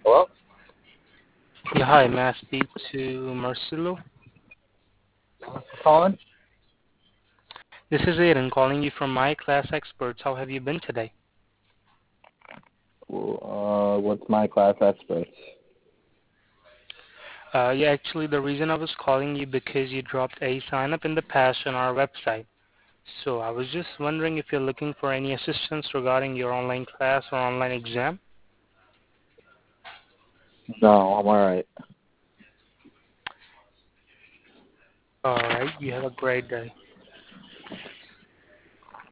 Hello? Yeah, hi, may I speak to Marcelo? Calling? This is Aiden calling you from My Class Experts. How have you been today? What's my class experts? Yeah, actually, the reason I was calling you because you dropped a sign up in the past on our website. So I was just wondering if you're looking for any assistance regarding your online class or online exam. No, I'm alright. All right, you have a great day.